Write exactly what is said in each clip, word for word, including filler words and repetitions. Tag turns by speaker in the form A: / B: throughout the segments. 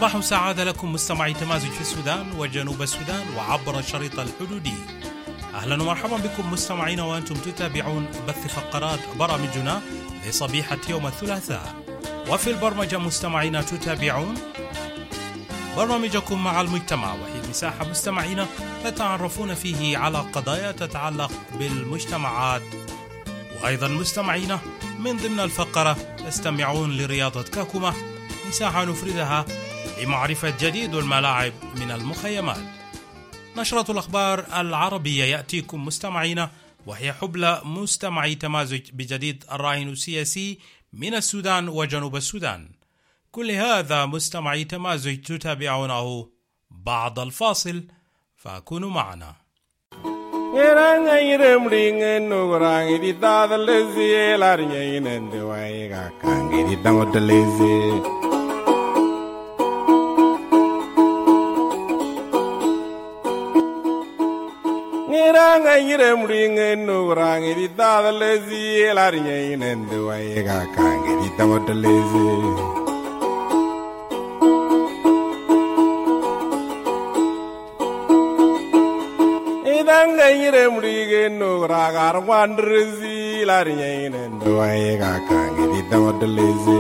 A: صباح سعادة لكم مستمعي تمازج في السودان وجنوب السودان وعبر الشريط الحدودي. أهلا ومرحبا بكم مستمعين وأنتم تتابعون بث فقرات برامجنا لصبيحة يوم الثلاثاء. وفي البرمجة مستمعين تتابعون برنامجكم مع المجتمع، وهي مساحة مستمعين تتعرفون فيه على قضايا تتعلق بالمجتمعات. وأيضا مستمعين من ضمن الفقرة تستمعون لرياضة كاكوما، مساحة نفردها لمعرفة جديد الملاعب من المخيمات. نشرة الأخبار العربية يأتيكم مستمعين، وهي حبلى مستمعي تمازج بجديد الراهن السياسي من السودان وجنوب السودان. كل هذا مستمعي تمازج تتابعونه بعد الفاصل، فكونوا معنا.
B: Niranga yire mringe nurangi di dadalezi lariye inende waiga kange di tamotelezi. Niranga yire mringe nuranga arwandrezi lariye inende waiga kange di tamotelezi.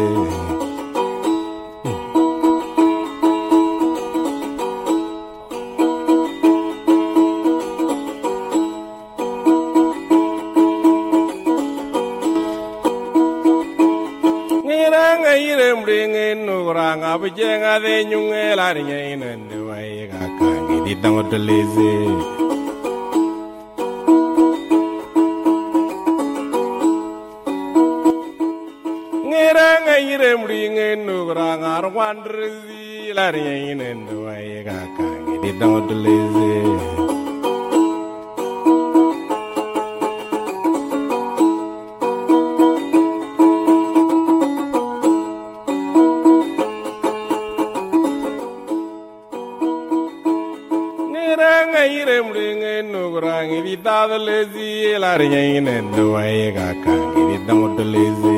B: Abujenga de nyunge la rinya inende waiga kange di tamotelezi. Niranga yire mringe nugranga arwandrezi la rinya inende waiga kange di tamotelezi. Dadalezi la rinya inende waiga kange di tamotelezi.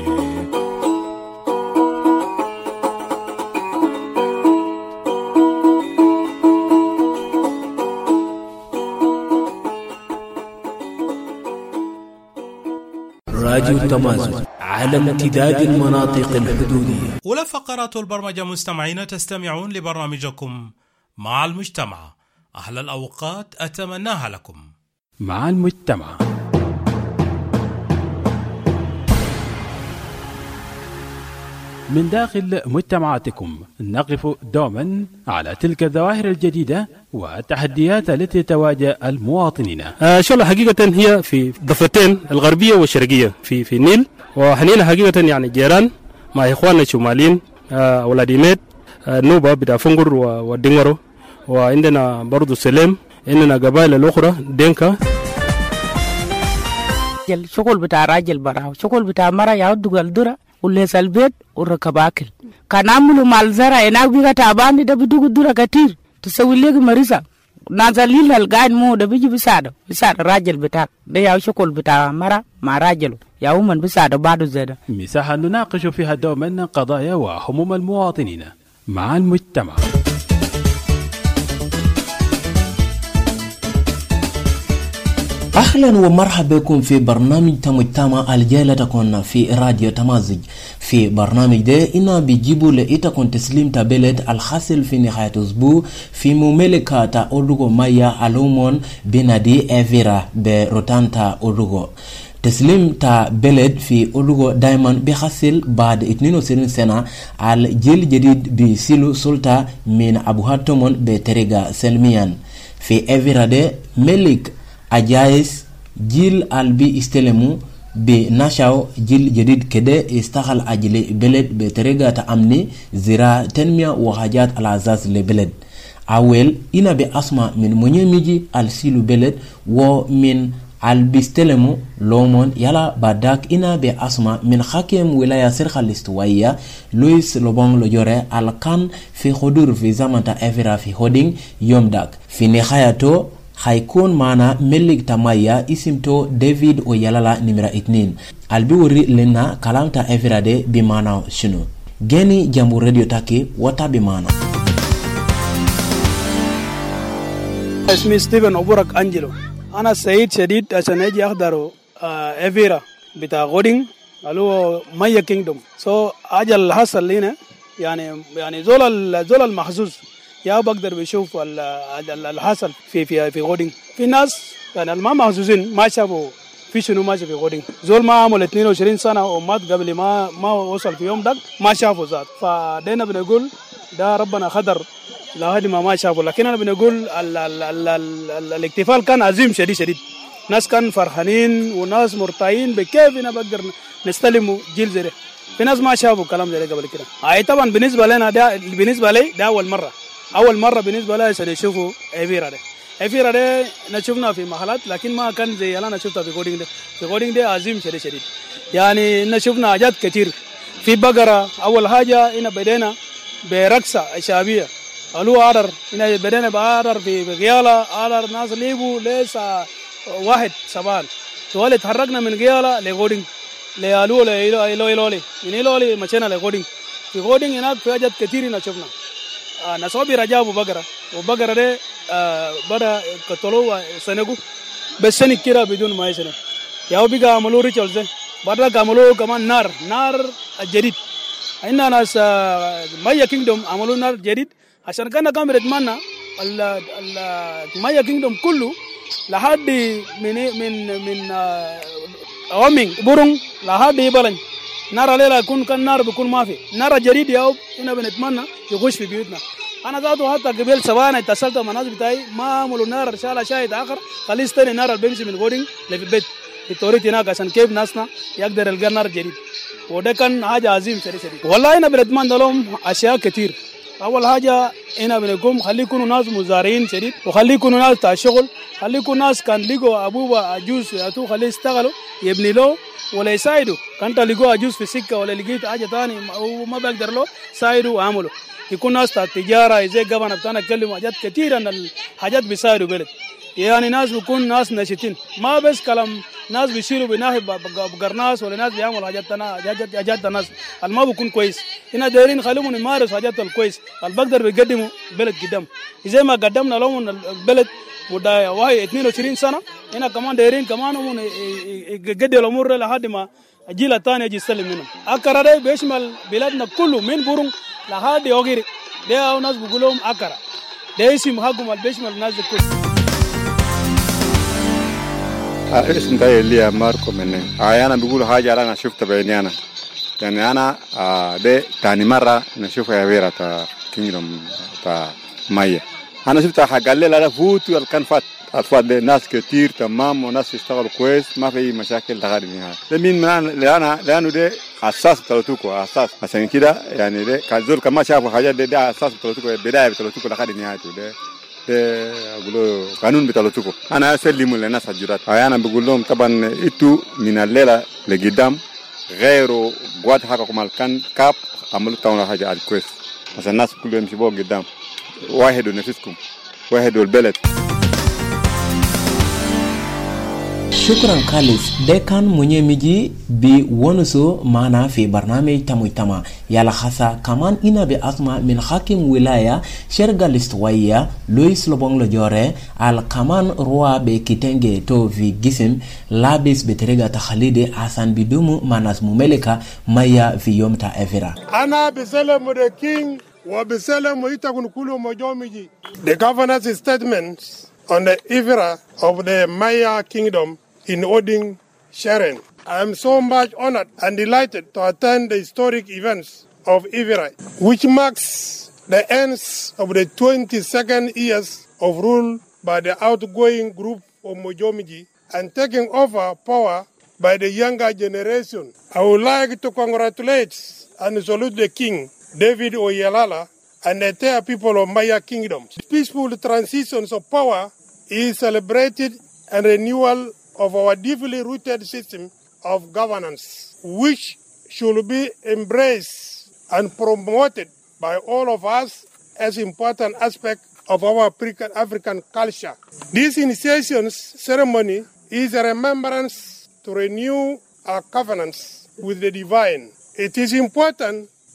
C: راديو تمازج على امتداد المناطق الحدودية.
A: أولى فقرات البرمجة مستمعين، تستمعون لبرنامجكم مع المجتمع. أحلى الأوقات أتمناها لكم
C: مع المجتمع. من داخل مجتمعاتكم نقف دوما على تلك الظواهر الجديدة والتحديات التي تواجه المواطنين.
D: آه شغلة حقيقة هي في ضفتين الغربية والشرقية في في النيل، وحنينا حقيقة يعني جيران مع إخواننا الشماليين، آه أولاد ميت، آه نوبة بتاع فنجر ودينغرو، وعندنا برضو سليم، عندنا قبائل الأخرى دينكا.
E: شغل بتاع راجل براه، شغل بتاع مرة يعود الدرة وليس البيت وركب أكل. كان عملوا مال زرع هناك بيجا تعبان ده بدوق الدرة كتير تسوي لك مريضة نازلين القاعد مو ده بيجي بيساعده بيساعد الراجل بتاعك ده. يا شغل بتاع مرة مع راجله يا ومن بيساعده بعده زيادة.
C: مساحة نناقش فيها دوما قضايا وهموم المواطنين مع المجتمع.
F: أهلا ومرحبا بكم في برنامج تمجتمع الجالة تكون في راديو تمازج. في برنامج ده إنا بيجيبوا لإتكون تسليم تابلت الحاصل في نهاية أسبوع في مملكة أورغو مايا ألومون بنادي إيفيرا بروتانتا أورغو. تسليم تا بلد في أورغو دايما بيحصل بعد اثنين وعشرين سنة على جيل جديد بسيلو سلطة من أبو هاتومون بتريغا سلميان. في إيفيرا ده ملك أجايس جيل البي استلمو بنشاو جيل جديد كده استغل أجل بلد بطريقة تأمني زراعة تنمية وحاجات الأساس لبلد. أول إنا بأسماء من منيميجي السيلو بلد ومن البيستلمو لومون يلا بداك إنا بأسماء من حاكم ولاية سرخة الاستوائية لويس لوبون لجوري الكان في خدور في زمن تأفيرا في هودين يوم داك. في نهايته haikun mana melik tamaya isimto David Oyalala nimera itnin albi wuri lena kalamta everade bi mana shino geni jambu radio take watabe mana.
G: اسمي ستيفن أبورك أنجلو. أنا سعيد شديد عشان أجي أحضر إيفيرا بتاع غودين اللي مايا كينغدوم. سو أجل اللي حصل لنا يعني يعني زول زول المحظوظ يا بقدر بيشوف اللي حصل في في في غودين. في ناس يعني الما محظوظين ما شافوا في شنو ماشي في غودين. زول ما عمل اثنين وعشرين سنة ومات قبل ما ما وصل في يوم ده ما شافوا ذات. فدينا بنقول ده ربنا خدر لهذه ما ما شافوا. لكن أنا بنقول ال ال ال ال ال الاحتفال كان عظيم شديد شديد. ناس كان فرحانين وناس مرتاحين بكيف أنا بقدر نستلموا جيل زي ده. في ناس ما شافوا كلام زي ده قبل كده. أي طبعا بالنسبة لنا ده بالنسبة لي ده أول مرة. أول مرة بالنسبة لي عشان يشوفوا إيفيرا ده. إيفيرا ده نشوفنا في محلات لكن ما كان زي اللي أنا شفتها في غودين ده. في غودين ده عظيم شديد شديد. يعني نشوفنا حاجات كتير. في بقرة أول حاجة إنا بدينا برقصة شعبية. ألو عرر إن بدنا بعرر في غيالة عرر ناس ليبو ليس واحد سبان توالي تحركنا من غيالة لغودين لألو لإلو إلو إلو لي من إلو لي مشينا لغودين في غودين هناك في حاجات كتير نشوفنا آه نصوبي رجابو بقرة وبقرة ده آه بدا كتلو سنغو بس سنة كيرا بدون ما يسنة ياو بيجا عملو ريتشل زي بعد عملو كمان نار نار جديد إننا ناس آه مايا كينغدوم عملو نار جديد عشان كنا كاميرا مانا ال ال مايا كينغدوم كله لحد من من من أومين بورون لحد يبلن نار ليلا يكون كان نار بيكون ما في نار جديد ياو هنا بنتمنى يخش في بيوتنا. أنا ذاته حتى قبل سبعة اتصلت مع ناس بتاعي ما عملوا نار إن شاء الله شاهد آخر خليس تاني نار اللي بيمشي من غودين لفي البيت التوريت هناك عشان كيف ناسنا يقدر يلقى نار جديد وده كان حاجة عظيم شديد شديد. والله هنا بنتمنى لهم أشياء كتير. أول حاجة هنا بنقوم خلي يكونوا ناس مزارعين شديد وخلي يكونوا ناس تاع شغل خلي يكونوا ناس كان لقوا أبوه أجوز ياتو خليه يشتغلوا يبني له ولا يساعدوا كان تلقوا أجوز في سكة ولا لقيت حاجة تاني وما بقدر له ساعدوا وعملوا يكون ناس تاع تجارة زي قبنا بتاعنا نتكلم حاجات كتير عن الحاجات بيساعدوا بلد يعني ناس بيكون ناس ناشطين ما بس كلام ناس بيشيلوا بناهي بقرناس ولا ناس بيعملوا حاجات تنا حاجات حاجات ناس الما بيكون كويس هنا دايرين خليهم يمارس حاجات الكويس البقدر بيقدموا بلد قدام زي ما قدمنا لهم البلد ودا واحد اثنين وعشرين سنة هنا كمان دايرين كمان هم يقدموا الأمور لحد ما الجيل الثاني يجي يستلم منهم أكرا ده بيشمل بلادنا كله من بورون لحد يوغيري ده ناس بيقولهم أكرا ده اسم حقهم بيشمل الناس كله.
B: اسم ده اللي ماركو مني أنا بقول حاجة أنا شفتها بعيني أنا يعني أنا ده تاني مرة نشوف إيفيرا تا كينغدوم تا مايا أنا شفتها حاجة اللي لا فوت والكان فات أطفال ناس كتير تمام وناس يشتغلوا كويس ما في مشاكل لغاية النهاية ده مين من لأنا لأنه ده أساس بتلوتوكو أساس عشان كده يعني ده كزول كمان شافوا حاجات ده ده أساس بتلوتوكو بداية بتلوتوكو لغاية النهاية ده ده أقوله قانون بتلوتوكو أنا أسلم للناس الجرات أنا بقول لهم طبعا إنتوا من الليلة لقدام غيروا قوات حقكم الكان كاب عملوا تاونا حاجة على كويس عشان الناس كلهم يمشوا قدام واحد ونفسكم واحد والبلد.
F: شكرا خالص ده كان منيمجي بونسو معنا في برنامج تموي تما يلا خاصة كمان إنا بأسماء من حاكم ولاية شرقة الاستوائية لويس لوبون لجوري على كمان روا بكتنجي تو في جسم لابس بطريقة تخليدي عشان بدومو مناس مملكة مايا في يوم تا إيفيرا.
H: أنا بسلم the king وبسلم يتكون كل مجومجي. The governor's statements on the Évira of the Maya kingdom in Oding, Sharon. I am so much honored and delighted to attend the historic events of Évira, which marks the end of the twenty-second years of rule by the outgoing group of Mojomiji and taking over power by the younger generation. I would like to congratulate and salute the king, David Oyelala, and the entire people of Maya kingdom. Peaceful transitions of power is celebrated and renewal of our deeply rooted system of governance, which should be embraced and promoted by all of us as important aspect of our African culture. This initiation ceremony is a remembrance to renew our covenants with the divine. It is important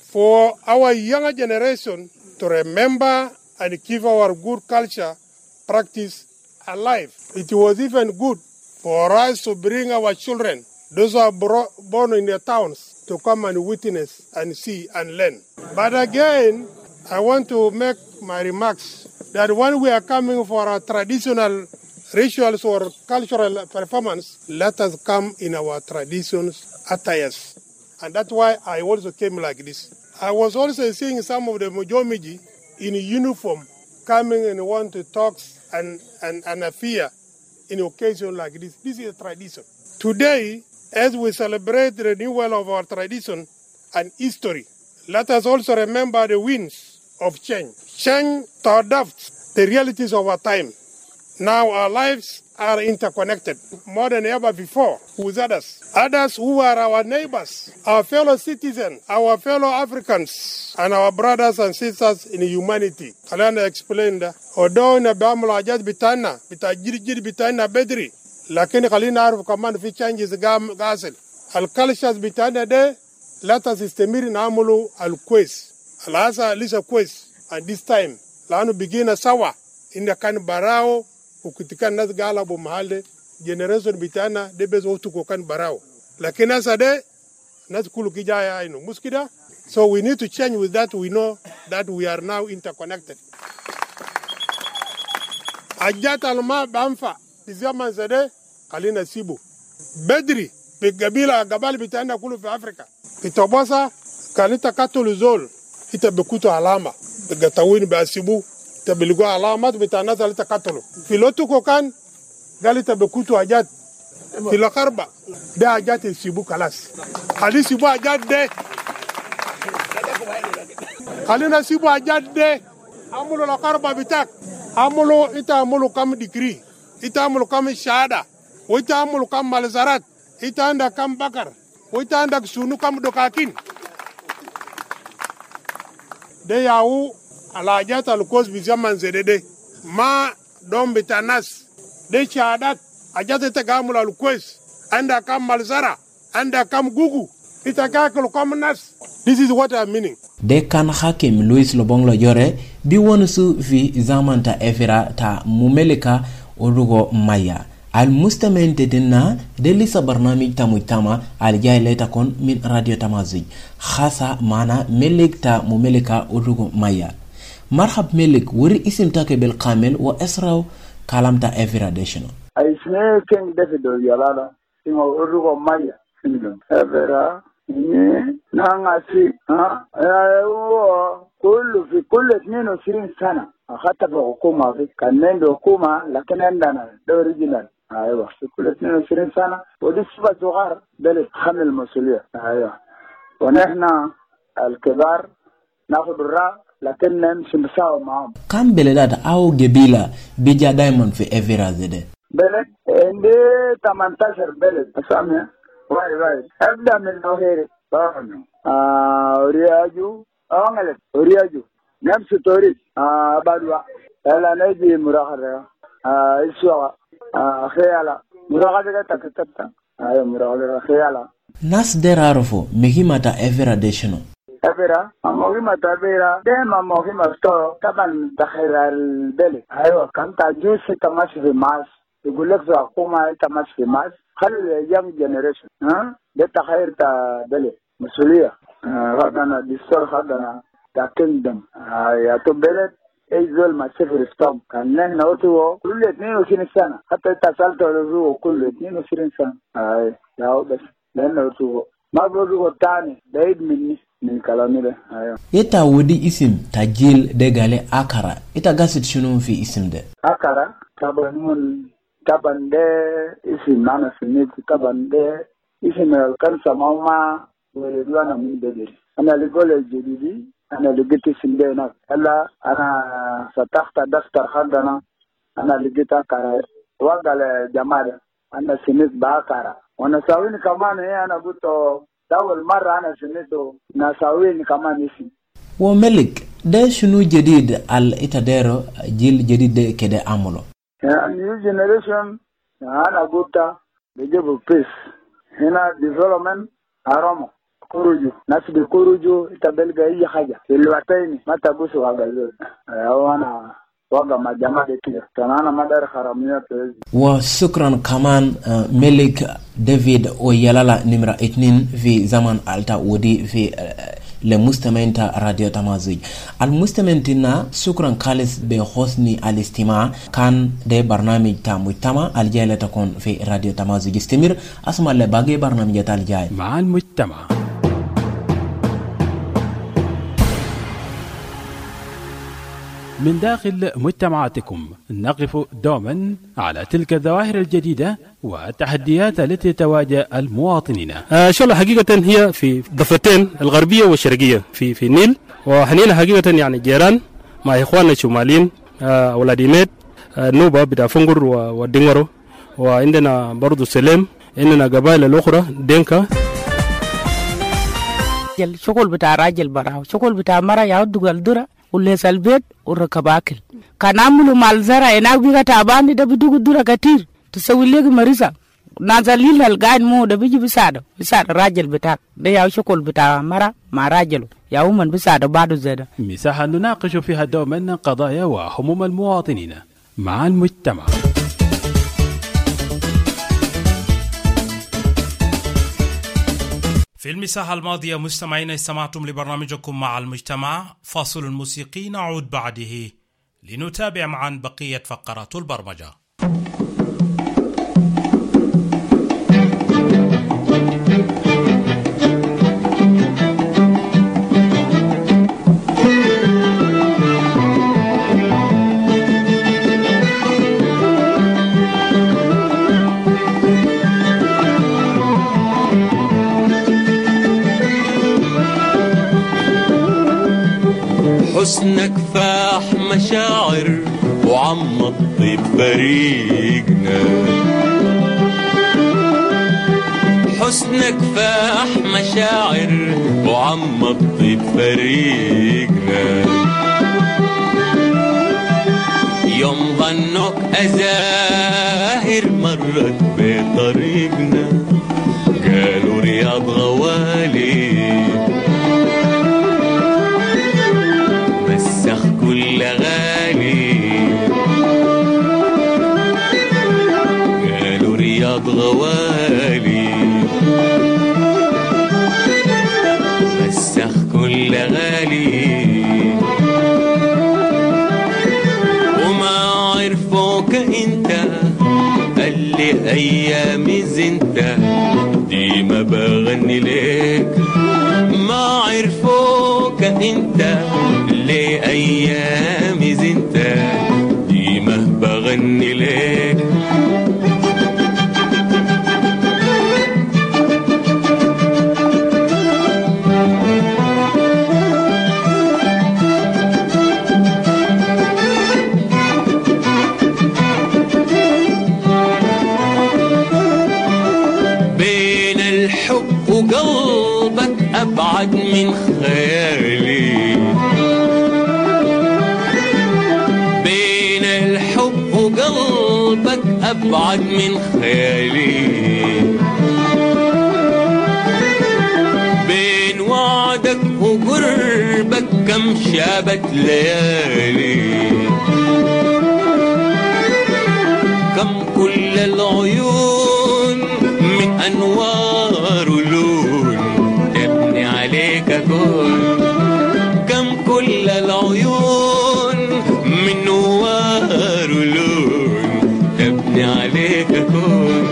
H: for our younger generation to remember and keep our good culture practice alive. It was even good for us to bring our children, those who are bro- born in the towns, to come and witness and see and learn. But again, I want to make my remarks that when we are coming for our traditional rituals or cultural performance, let us come in our traditions attires. And that's why I also came like this. I was also seeing some of the Mujomiji in uniform coming and want to talk and, and, and appear in occasion like this. This is a tradition. Today, as we celebrate the renewal of our tradition and history, let us also remember the winds of change. Change to adapt the realities of our time. Now our lives are interconnected more than ever before with others. Others who are our neighbors, our fellow citizens, our fellow Africans, and our brothers and sisters in humanity. Kalanda explained, although in the Bamla Ajaz Bitana, Bitajiri Bitana Bedri, lakini kalina arfu kaman fi changes gazel. Al cultures Bitana de, let us istemiri na amulu al quest. Al asa lisa quest. And this time, lanu begin a sawa in the kan barao, ukitika nas gala bo mahalde, generation Bitana de bezo tuko kan barao. Lakini asa de, nas kulu kijaya aino. Muskida? So we need to change with that. We know that we are now interconnected. Ajat alma bamfa, tiziama zade, kalina sibu. Bedri, begabila gabal Bitana kulu fi Afrika. Itobosa, kalita katulu zol, ita bekuto alama. Begatawin be asibu, ita biligo alama, Bitana zalita katulu. Filotu kokan, galita bekuto ajat. Filokarba, de ajat sibu kalas. Kali sibu ajat de. Kalina sibu ajat de. Amulo la karba bitak. Amulo ita amulo kam degree. Ita amulo kam shahada. Ita amulo kam malzarat. Ita anda kam bakar. Ita anda sunu kam dokakin. De yahu ala ajat alukos bizaman zedede. Ma dom bitanas. De shahadat. Ajat ita gamul alukos. Anda kam malzara. Anda kam gugu. Ita kakul kam nas. This is what I'm meaning.
F: De kan hakim Louis Lobonglo Jore bi wonu su fi zamanta efira ta mumeleka orugo maya al mustamente dinna de lisa barnamij tamutama al jayleta kon min radio Tamazight khasa mana melek ta mumeleka orugo maya marhab melek wuri isim take bil kamil wa asraw kalamta efira deshino
I: ay sne ken defido yalala timo orugo maya efira ni nangasi ha ayo kullu fi kullu اثنين وعشرين سنه حتى في حكومه في كان حكومه لكن عندنا اوريجينال ايوه في كل اثنين وعشرين سنه ودي شبه صغار بلد خمل المسؤوليه ايوه ونحن الكبار ناخذ الراء لكن نمشي نساوي معهم
F: كم بلدات او قبيله بيجا دايما في افيرا زده
I: بلد عندي ثمانية عشر بلد اسامي واي واي ابدا من نوهيري بارنو آه رياجو أونغلت رياجو نفس توريس آه بدوا لا نجي مراقبة آه إسوا آه خيالا مراقبة تكتبت أيوة مراقبة خيالا
F: ناس درارفو مهمة إفرا ديشنو
I: إفرا مهمة إفرا دائما مهمة ستو طبعا تخير البلد أيوة كم تجوز تمشي في ماس يقول لك زو حكومة تمشي في ماس خلي young generation ها ده تخير تا بلد مسؤولية هذا دستور هذا تا كينجدم يا تو بلد ايزول ما سفر ستوم كان نحن اوتو كل اثنين وعشرين سنة حتى اتصلت على كل اثنين وعشرين سنة اي يا بس لان اوتو ما بقول تاني بعيد مني من كلامي ده ايوه
F: يتا ودي اسم تاجيل دغالي اكرا يتا غاسيت شنو في اسم ده
I: اكرا طبعا طبعا ده اسم انا سميت طبعا ده اسم كان سماما وريدوانا من بدري أنا لقول الجديدي أنا لقيت سندينا هلا أنا فتحت دفتر خدنا أنا لقيت أكارا وقال جمال أنا سميت بأكارا وأنا سويني كمان هي أنا قلت أول مرة أنا سميته نسويني كمان اسم
F: وملك ده شنو جديد على إتدارو جيل جديد كده عمله
I: يعني new generation أنا قلت بيجيبوا peace هنا development أرامو kuruju nasi bikuruju itabelga hii haja ilwataini matabusu wagazo wana waga majamaa yetu tanana madara haramia pezi
F: wa shukran kaman uh, Melik David Oyalala nimra itnin fi zaman alta wodi fi uh, le mustamenta radio Tamazight al mustaменtina shukran khalis be hosni al istima kan de barnamij ta mujtama al jayla takon fi radio Tamazight istimir asma le bagi barnamij tal jay
C: مع المجتمع. من داخل مجتمعاتكم نقف دوما على تلك الظواهر الجديدة والتحديات التي تواجه المواطنين.
D: آه شو حقيقة هي في ضفتين الغربية والشرقية في في النيل، وحنينا حقيقة يعني جيران مع إخواننا الشماليين آه ولاديميت آه نوبة بتاع فنجر ودينغرو، وعندنا برضو سلام، عندنا قبائل الأخرى دينكا.
E: شغل بتاع راجل براو، شغل بتاع مرة يعود قلدرة وليس البيت وركباكل. كان عملوا مال زرع هناك بيجا تعبان ده بدو قدرة كتير تسوي لك مريضة نازلين القاعد مو ده بيجي بساعده بساعد راجل بتاعك ده ياو شغل بتاع مرة مع راجله ياو من بساعده بعده زيادة.
C: مساحة نناقش فيها دوما قضايا وهموم المواطنين مع المجتمع.
A: في المساحة الماضية مستمعين استمعتم لبرنامجكم مع المجتمع، فاصل موسيقي نعود بعده لنتابع معا بقية فقرات البرمجة.
J: حسنك فاح مشاعر وعم الطيب فريقنا، حسنك فاح مشاعر وعم الطيب فريقنا، يوم ظنك أزاهر مرت بطريقنا، قالوا رياض غوالي مسخ كل غالي، قالوا رياض غوالي مسخ كل غالي، وما عرفوك انت اللي ايامي زنت ديما بغني ليك، ما عرفوك انت اللي ايامي زنت ديما بغني ليك. بين الحب وقلبك أبعد من خيالي، بين الحب وقلبك أبعد من خيالي، بين وعدك وقربك كم شابت ليالي، كم كل العيون من أنوار ولون تبني عليك كون، كم كل العيون من نوار ولون تبني عليك كون،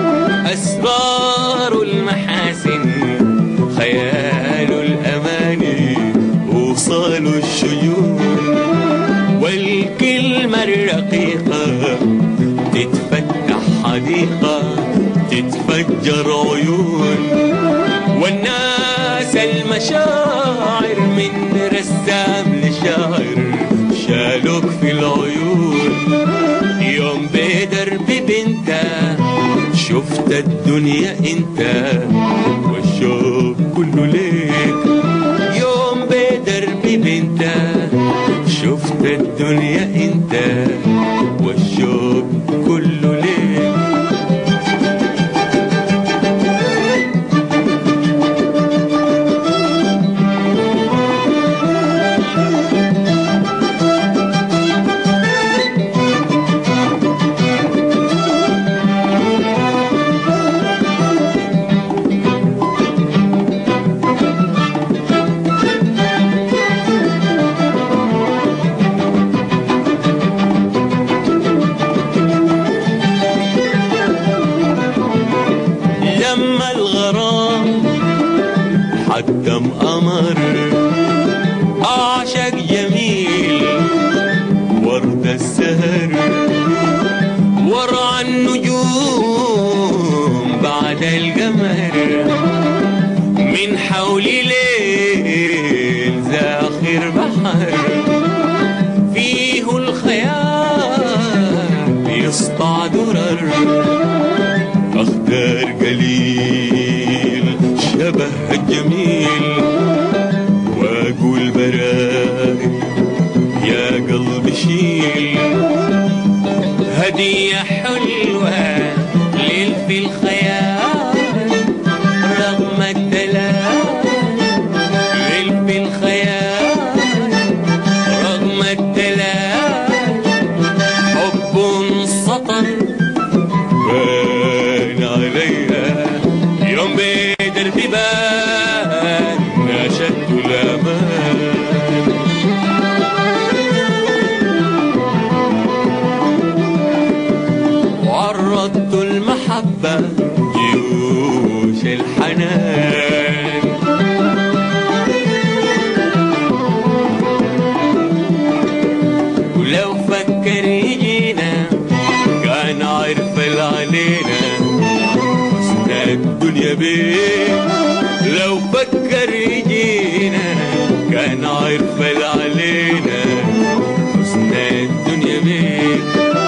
J: أسرار المحاسن خيال الأماني وصال الشجون، والكلمة الرقيقة تتفتح حديقة تتفجر عيون، والناس المشاعر من رسام لشاعر شالوك في العيون، يوم بدرب بنت شفت الدنيا انت والشوق كله ليك، يوم بدرب بنت شفت الدنيا انت والشوق كله ليك. عالدم قمر أعشق جميل ورد السهر ورا النجوم بعد القمر من حولي ليل زاخر بحر فيه الخيال يسطع درر أخضر قليل شبه الجميل وأقول براك يا قلبي شيل هدية حلوة ليل في الخيال رغم الدلال ليل في الخيال رغم الدلال حب سطر بان عليها يوم بدر ببان نشدت الأمان وعرضت المحبة جيوش الحنان ولو فكر يجينا كان عرف علينا حسن الدنيا بيه لو فكر يجينا كان عرف علينا حسن الدنيا بيه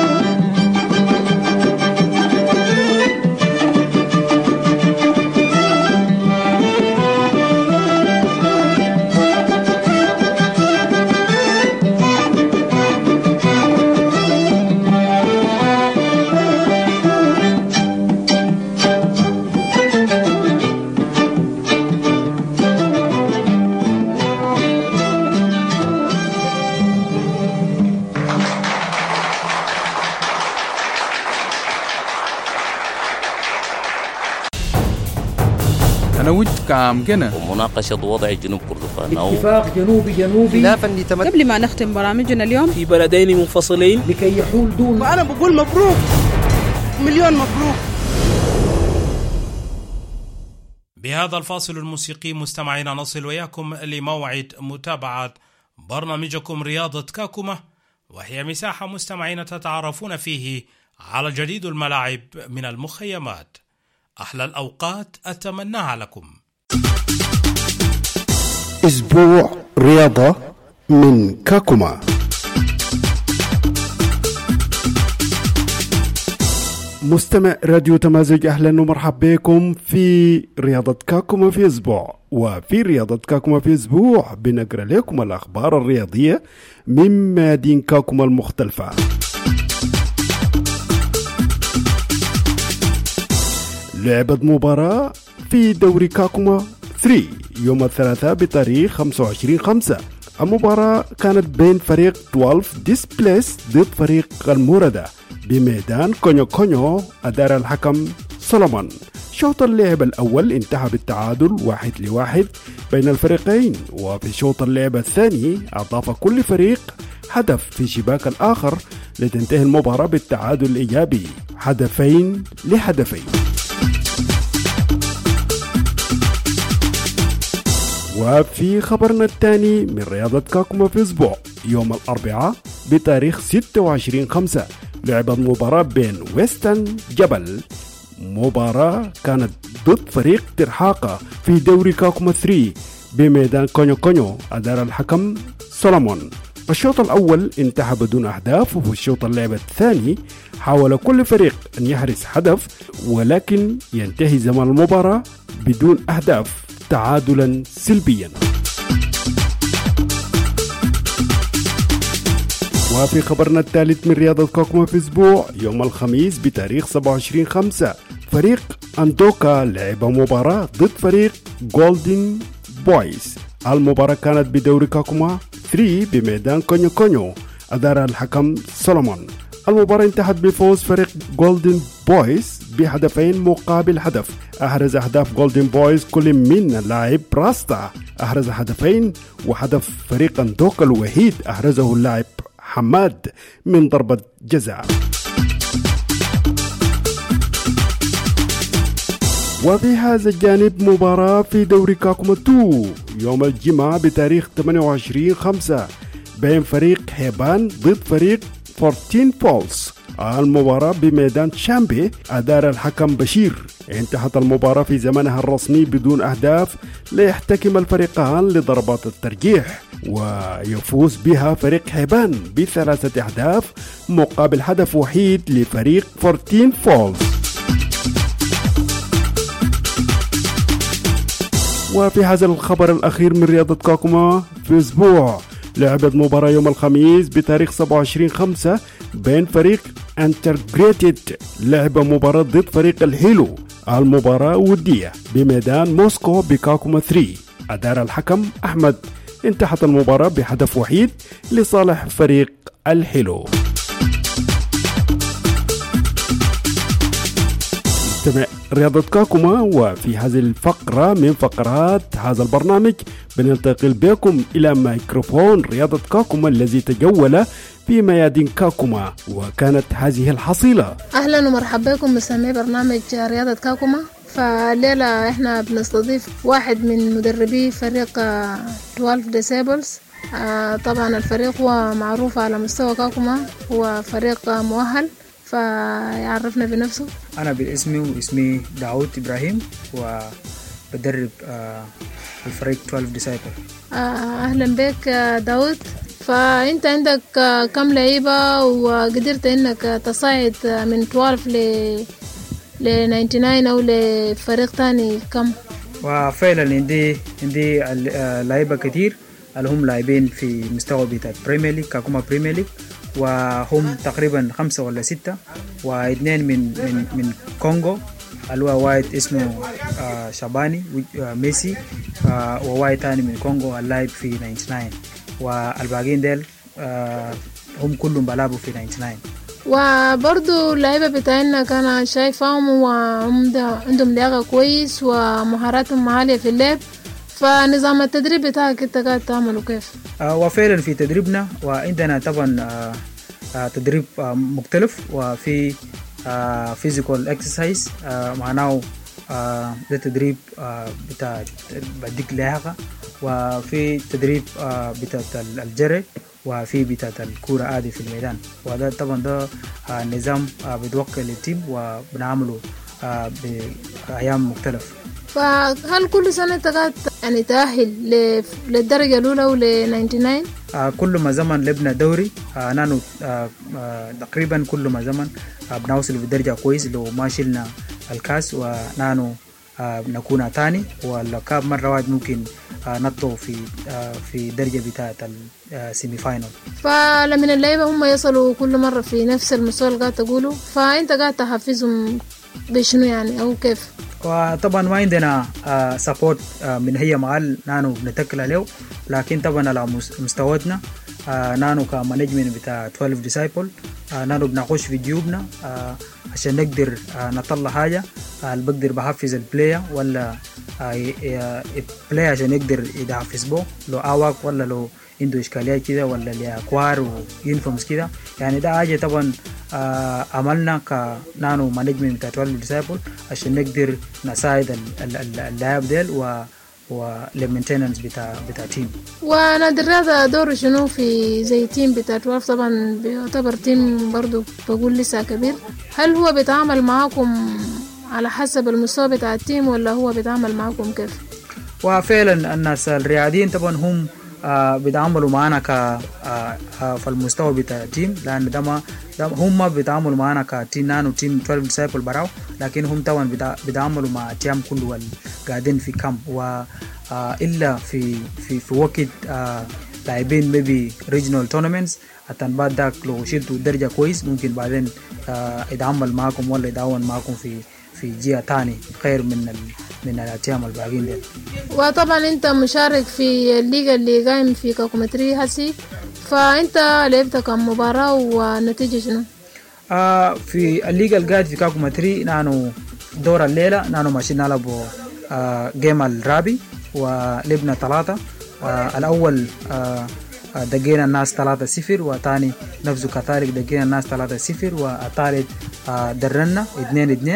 K: نود كام كنا
L: ومناقشة وضع جنوب كردفان
M: اتفاق جنوبي جنوبي
N: خلافا لتمت
O: قبل ما نختم برامجنا اليوم
M: في بلدين منفصلين لكي يحول دون.
N: وأنا بقول مبروك مليون مبروك.
A: بهذا الفاصل الموسيقي مستمعينا نصل وياكم لموعد متابعة برنامجكم رياضة كاكوما، وهي مساحة مستمعين تتعرفون فيه على جديد الملاعب من المخيمات. أحلى الأوقات أتمناها لكم.
P: أسبوع رياضة من كاكوما. مستمع راديو تمازج، أهلا ومرحبا بكم في رياضة كاكوما في أسبوع. وفي رياضة كاكوما في أسبوع بنقرأ لكم الأخبار الرياضية من مدينة كاكوما المختلفة. لعبت مباراة في دوري كاكوما ثلاثة يوم الثلاثاء بتاريخ خمسة وعشرين خمسة. المباراة كانت بين فريق اثنا عشر ديسبليس ضد فريق الموردة بميدان كونيو كونيو. أدار الحكم سولومون. شوط اللعب الأول انتهى بالتعادل واحد لواحد بين الفريقين، وفي شوط اللعب الثاني أضاف كل فريق هدف في شباك الآخر لتنتهي المباراة بالتعادل الإيجابي هدفين لهدفين. وفي خبرنا الثاني من رياضة كاكوما في أسبوع، يوم الأربعاء بتاريخ ستة وعشرين خمسة لعبت مباراة بين ويستن جبل. مباراة كانت ضد فريق ترحاقة في دوري كاكوما ثلاثة بميدان كونيو كونيو. أدار الحكم سولومون. الشوط الأول انتهى بدون أهداف، وفي الشوط اللعب الثاني حاول كل فريق أن يحرز هدف، ولكن ينتهي زمن المباراة بدون أهداف تعادلا سلبيا. وفي خبرنا الثالث من رياضة كاكوما في أسبوع، يوم الخميس بتاريخ سبعة وعشرين خمسة فريق أندوكا لعب مباراة ضد فريق جولدن بويز. المباراة كانت بدوري كاكوما ثلاثة بميدان كونيو كونيو. أدار الحكم سولومون. المباراة انتهت بفوز فريق جولدن بويز بهدفين مقابل هدف. أحرز أهداف جولدن بويز كل من اللاعب راستا أحرز هدفين، وهدف فريق أندوكا الوحيد أحرزه اللاعب حماد من ضربة جزاء. وفي هذا الجانب مباراة في دوري كاكوما تو يوم الجمعة بتاريخ ثمانية وعشرين خمسة بين فريق هيبان ضد فريق أربعتاشر فولز. المباراة بميدان شامبي أدار الحكم بشير. انتهت المباراة في زمنها الرسمي بدون أهداف ليحتكم الفريقان لضربات الترجيح، ويفوز بها فريق هيبان بثلاثة أهداف مقابل هدف وحيد لفريق أربعتاشر فولز. وفي هذا الخبر الأخير من رياضة كاكوما في أسبوع، لعبت مباراة يوم الخميس بتاريخ سبعة وعشرين خمسة بين فريق انترجريتد لعب مباراة ضد فريق الهيلو. المباراة ودية بميدان موسكو بكاكوما ثلاثة. أدار الحكم أحمد. انتهت المباراة بهدف وحيد لصالح فريق الهيلو. استمع رياضة كاكوما، وفي هذه الفقرة من فقرات هذا البرنامج بننتقل بكم إلى ميكروفون رياضة كاكوما الذي تجول في ميادين كاكوما، وكانت هذه الحصيلة.
O: أهلا ومرحبا بكم مستمعي برنامج رياضة كاكوما. فالليلة احنا بنستضيف واحد من مدربي فريق اثنا عشر ديسيبلز. طبعا الفريق هو معروف على مستوى كاكوما، هو فريق مؤهل، فيعرفنا بنفسه.
Q: أنا بالاسمي واسمي داود إبراهيم، وبدرب الفريق اثنا عشر ديسيبل.
O: أهلا بك داود. فأنت عندك كم لعيبة وقدرت إنك تصعد من اثنا عشر ل ل تسعة وتسعين أو لفريق تاني كم؟
Q: وفعلا عندي عندي لعيبة كتير اللي هم لاعبين في مستوى بتاع بريمير ليج، كاكوما بريمير ليج، وهم تقريبا خمسة ولا ستة، واثنين من من من كونغو اللي هو واحد اسمه آه شاباني آه ميسي، آه وواحد تاني من كونغو اللاعب في تسعة وتسعين، والباقيين ديل آه هم كلهم بلعبوا في تسعة وتسعين.
O: وبرضو اللعيبة بتاعنا كان شايفهم وعندهم لياقة كويس ومهاراتهم عالية في اللعب، فنظام التدريب بتاعك انت قاعد تعمله كيف؟
Q: آه وفعلا في تدريبنا وعندنا طبعا آه آه تدريب آه مختلف، وفي آه فيزيكال اكسرسايز آه معناه آه ده تدريب آه بتاع بديك لياقة، وفي تدريب آه بتاع الجري، وفي بتاع الكورة عادي في الميدان. وده طبعا ده آه نظام آه بتوكل التيم وبنعمله آه بأيام مختلف.
O: فهل كل سنة تقعد يعني تأهل للدرجة الأولى و ل تسعة وتسعين؟
Q: آه كل ما زمن لبنا دوري آه نانو آه آه تقريبا كل ما زمن آه بنوصل بالدرجة كويس. لو ما شلنا الكاس ونانو آه نكون تاني، والكاب مرة واحد ممكن آه نطو في آه في درجة بتاعة السيمي فاينل.
O: فلمن اللعيبة هم يصلوا كل مرة في نفس المستوى اللي قاعد تقوله، فأنت قاعد تحفزهم بشنو يعني أو كيف؟
Q: وطبعا ما عندنا آه سابورت آه من هي معال نانو بنتكل عليه، لكن طبعا على مستواتنا آه نانو كمانجمنت بتاع اثنا عشر ديسايبل آه نانو بنخش في جيوبنا آه عشان نقدر آه نطلع حاجة آه اللي بقدر بحفز البلاير ولا آه البلاير عشان يقدر يحفز به، لو آواك ولا لو عنده إشكاليات كده ولا لأكوار وينفومز كده. يعني ده حاجة طبعا آه عملنا كنانو مانجمنت بتاع اثنا عشر ديسايبل عشان نقدر نساعد اللاعب ديل و والمينتيننس بتاع بتاع تيم.
O: ونادي الرياضة دوره شنو في زي تيم بتاع اثنا عشر؟ طبعا بيعتبر تيم برضو بقول لسه كبير. هل هو بيتعامل معاكم على حسب المستوى بتاع التيم ولا هو بيتعامل معاكم كيف؟
Q: وفعلا الناس الرياضيين طبعا هم آه بيتعاملوا معنا ك آه آه في المستوى بتاع التيم، لأن دما هم بيتعاملوا معنا كتيم نانو تيم اثنا عشر ديسايبل براو، لكن هم طبعا بيتعاملوا مع التيم كله قاعدين في كام، وإلا في في في وقت آه لاعبين ميبي ريجنال تورنمنتس حتى بعد ذاك لو شلتوا درجة كويس ممكن بعدين آه يتعامل معكم ولا يتعاون معكم في في جهة تاني خير من ال من الاتيام الباقيين دي.
O: وطبعا انت مشارك في الليغا اللي قايم في كاكوما ثلاثة هسي، فانت لعبت كم مباراة والنتيجة شنو؟
Q: آه في الليغا القاعد في كاكوما ثلاثة نانو دور الليلة نانو ماشيين نلعبوا آه جيم الرابي ولعبنا ثلاثة. آه الأول آه دقينا الناس ثلاثة صفر، وثاني نفسه كذلك دقينا الناس ثلاثة صفر، والثالث آه درنا اثنين اثنين،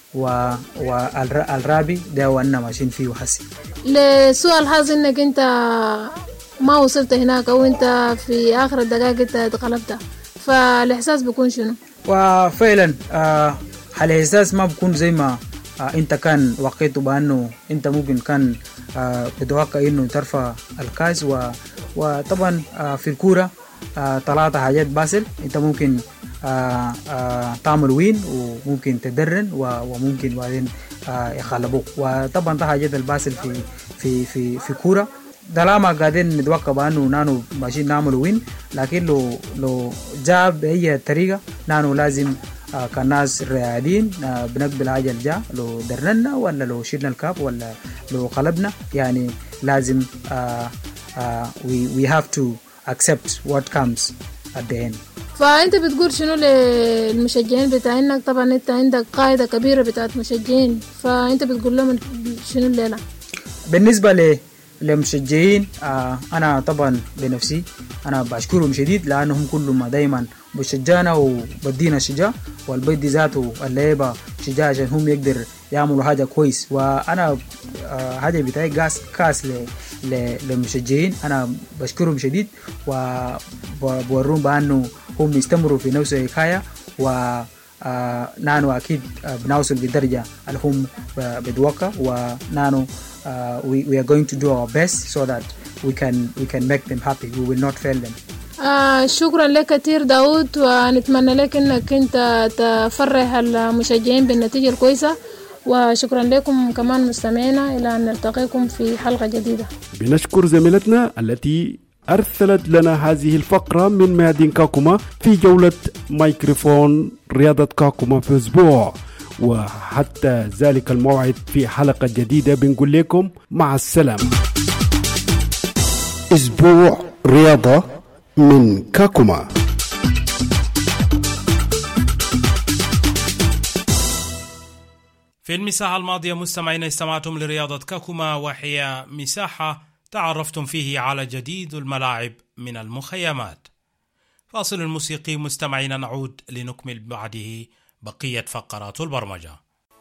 Q: والرابي ده وانا ماشيين فيه وحسي.
O: لسؤال هذا انك انت ما وصلت هناك او انت في اخر الدقائق انت اتغلبت، فالاحساس بيكون شنو؟
Q: وفعلا آه الاحساس ما بيكون زي ما آه انت كان وقيته بانه انت ممكن كان آه بتوقع انه ترفع الكاس، وطبعا آه في الكوره آه طلعت حاجات باسل، انت ممكن آه آه تعمل وين وممكن تدرن وممكن بعدين آه يخلبوك، وطبعا ده حاجات الباسل في في في في كوره. دلاما قاعدين نتوقع بانه نانو ماشيين نعمل وين، لكن لو لو جاء باي طريقه نانو لازم آه كناس رياضيين آه بنقبل حاجه الجا، لو درنا ولا لو شلنا الكاب ولا لو قلبنا، يعني لازم آه آه we we have to accept what comes at the end.
O: فأنت بتقول شنو للمشجعين بتاعينك؟ طبعا أنت عندك قاعدة كبيرة بتاعت مشجعين، فأنت بتقول لهم شنو الليلة؟
Q: بالنسبة ل للمشجعين آه أنا طبعا بنفسي أنا بشكرهم شديد، لأنهم كلهم دايما بشجعنا وبدينا شجاع، والبيت ذاته اللعيبة شجاع عشان هم يقدر يعملوا حاجة كويس. وأنا آه حاجة بتاعي كاس كاس للمشجعين أنا بشكرهم شديد، وبورون بأنه هم يستمروا في نفس الحكاية، ونانو أكيد بنوصل بدرجة اللي هم بدوقة، ونانو Uh, we, we are going to do our best so that we can we can make them happy. We will not fail them.
O: آه شكرا لك كثير داود، ونتمنى لك انك انت تفرح المشجعين بالنتيجة الكويسة، وشكرا لكم كمان مستمعينا، الى ان نلتقيكم في حلقة جديدة.
P: بنشكر زميلتنا التي أرسلت لنا هذه الفقرة من ميادين كاكوما في جولة ميكروفون رياضة كاكوما في أسبوع، وحتى ذلك الموعد في حلقة جديدة بنقول لكم مع السلامة. أسبوع رياضة من كاكوما.
A: في المساحة الماضية مستمعين استمعتم لرياضة كاكوما، وهي مساحة تعرفتم فيه على جديد الملاعب من المخيمات. فاصل موسيقي مستمعين، نعود لنكمل بعده بقية فقرات البرمجة.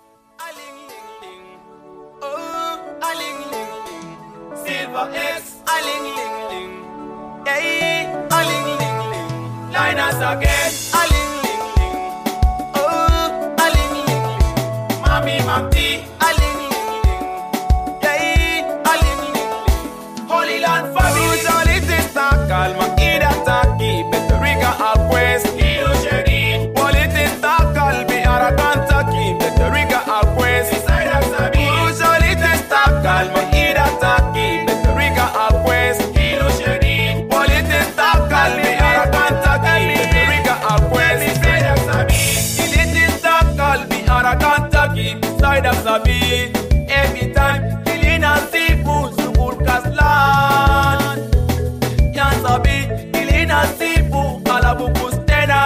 R: Every time killing and seafood to good Caslan. Yan sabi killing and seafood kalabuku stena.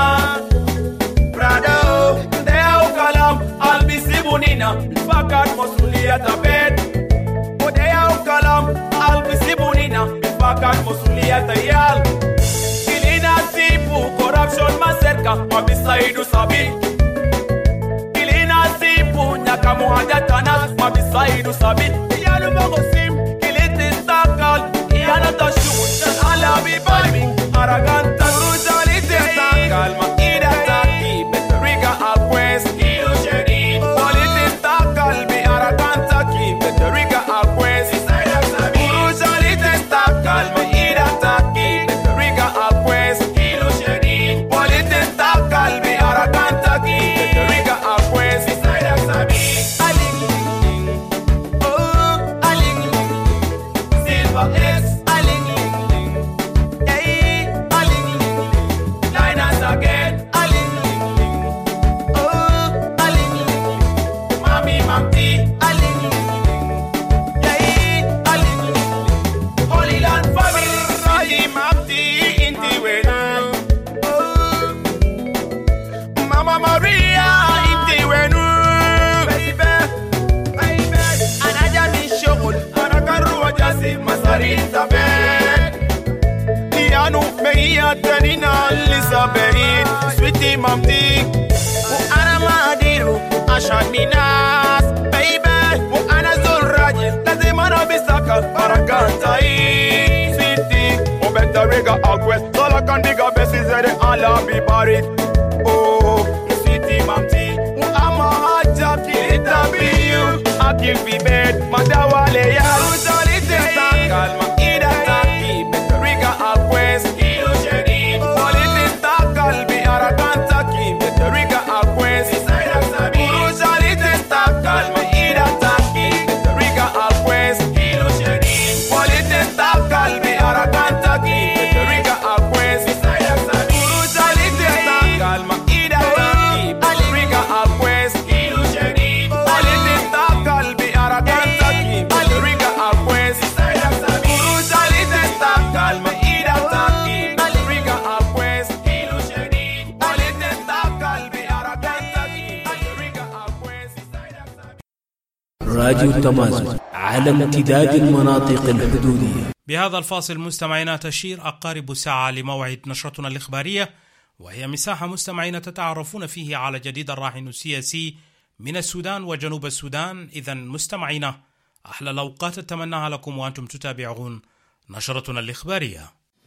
R: Brado de au kalam albi sibunina fakat mosulia tabet. O de au kalam albi sibunina fakat mosulia tayal. Killing and seafood corruption maserka mabisaidu sabi. Kamo hajatana mabisaidu sabit yalu mogosim kiliti sakal yana tashut ala bibali araganta rujalite sakal makida taki betriga alquest kilo sheri politi sakal bi araganta ki betriga alquest isaida sabi rujalite sakal makida taki betriga alquest kilo sheri politi sakal bi araganta ki betriga alquest isaida sabi. Elizabeth, sweetie mamti, u ana madi بيرو عشان ناس بيبي وانا زول راجل لازم انا بسكر بركان تاي سيتي وبتريجا اقوس طلع كان بيجا بس زي على بيباريت اوه سيتي مامتي واما هاجا كيتا بيو اكل في بيت ما دوالي يا روزالي تساكل ما ايدا تاكي بتريجا اقوس كيلو شديد ولي تساكل بأركان تاكي بتريجا اقوس سايدا سابي روزالي تساكل ما ايدا تاكي بتريجا اقوس كيلو شديد ولي تساكل بأركان تاكي بتريجا اقوس سايدا سابي روزالي تساكل ما ايدا تاكي بتريجا اقوس كيلو شديد ولي تساكل بأركان تاكي بتريجا اقوس سايدا سابي روزالي تساكل ما ايدا تاكي بتريجا اقوس كيلو شديد ولي تساكل بأركان تاكي بتريجا اقوس سايدا سابي.
M: راديو تمازج على امتداد المناطق الحدودية.
A: بهذا الفاصل مستمعينا تشير أقارب ساعة لموعد نشرتنا الإخبارية، وهي مساحة مستمعين تتعرفون فيه على جديد الراهن السياسي من السودان وجنوب السودان. إذن مستمعينا أحلى الأوقات أتمناها لكم وأنتم تتابعون نشرتنا الإخبارية.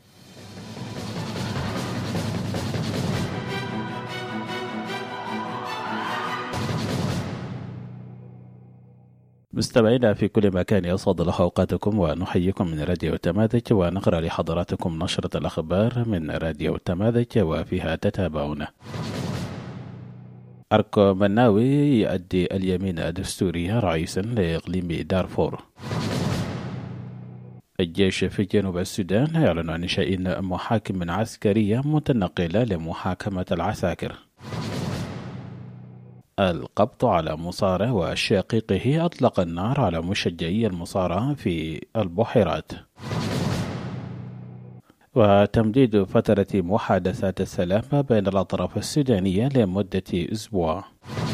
C: مستمعينا في كل مكان يسعد الله أوقاتكم ونحييكم من راديو تماذج، ونقرأ لحضراتكم نشرة الأخبار من راديو تماذج وفيها تتابعون. أركو مناوي يؤدي اليمين الدستورية رئيسا لإقليم دارفور. الجيش في جنوب السودان يعلن عن إنشاء محاكم عسكرية متنقلة لمحاكمة العساكر. القبض على مصارع وشقيقه أطلق النار على مشجعي المصارعة في البحيرات. وتمديد فترة محادثات السلام بين الأطراف السودانية لمدة أسبوع.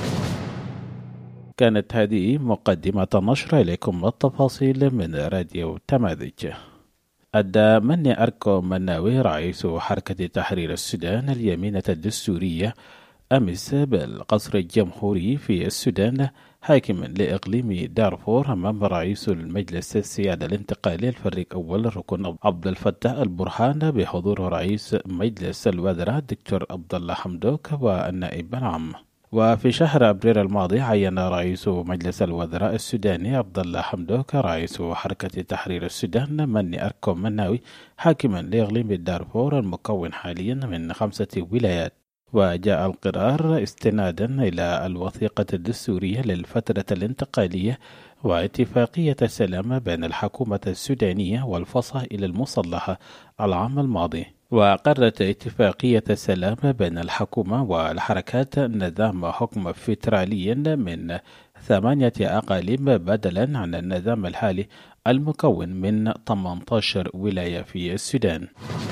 C: كانت هذه مقدمة النشر، إليكم التفاصيل من راديو تماذج. أدى مني أركو مناوي رئيس حركة تحرير السودان اليمينة الدستورية أمس بالقصر الجمهوري في السودان حاكما لإقليم دارفور أمام رئيس المجلس السيادة الانتقالي الفريق أول الركن عبد الفتاح البرهان بحضور رئيس مجلس الوزراء الدكتور عبد الله حمدوك والنائب العام. وفي شهر أبريل الماضي عين رئيس مجلس الوزراء السوداني عبد الله حمدوك رئيس حركة تحرير السودان مني أركو مناوي حاكما لإقليم دارفور المكون حاليا من خمسة ولايات. وجاء القرار استنادا إلى الوثيقة الدستورية للفترة الانتقالية واتفاقية السلام بين الحكومة السودانية والفصائل المسلحة العام الماضي. وقررت اتفاقية السلام بين الحكومة والحركات نظام حكم فيدرالي من ثمانية أقاليم بدلا عن النظام الحالي المكون من ثمانية عشر ولاية في السودان.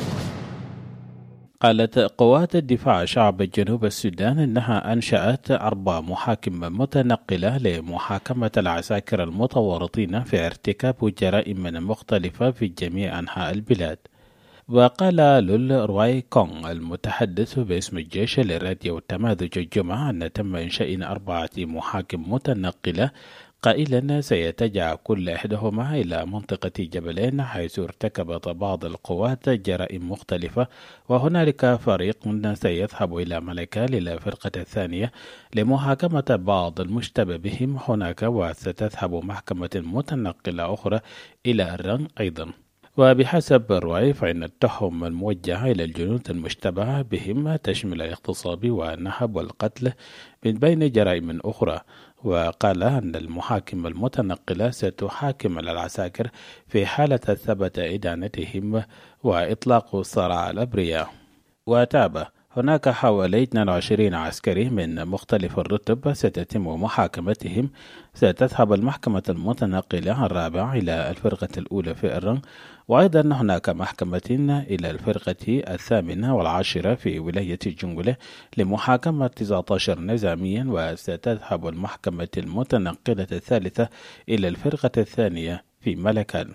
C: قالت قوات الدفاع شعب جنوب السودان إنها أنشأت أربع محاكم متنقلة لمحاكمة العساكر المتورطين في ارتكاب جرائم مختلفة في جميع أنحاء البلاد. وقال لول رواي كونغ المتحدث باسم الجيش لراديو تماذج الجمعة أن تم إنشاء أربعة محاكم متنقلة، قائلا سيتجه كل إحداهما إلى منطقة جبلين حيث ارتكبت بعض القوات جرائم مختلفة، وهنالك فريق سيذهب إلى ملكال إلى الفرقة الثانية لمحاكمة بعض المشتبه بهم هناك، وستذهب محكمة متنقلة أخرى إلى الرن أيضا. وبحسب رواي فإن التهم الموجهة إلى الجنود المشتبه بهم تشمل الاغتصاب والنهب والقتل من بين جرائم أخرى. وقال أن المحاكم المتنقلة ستحاكم العساكر في حالة ثبت إدانتهم وإطلاق السراح الأبرياء. وتابع هناك حوالي اثنين وعشرين عسكري من مختلف الرتب ستتم محاكمتهم. ستذهب المحكمة المتنقلة الرابعة إلى الفرقة الأولى في الرن، وأيضا هناك محكمة إلى الفرقة الثامنة والعاشرة في ولاية جنجولة لمحاكمة تسعة عشر نظاميا، وستذهب المحكمة المتنقلة الثالثة إلى الفرقة الثانية في ملكان.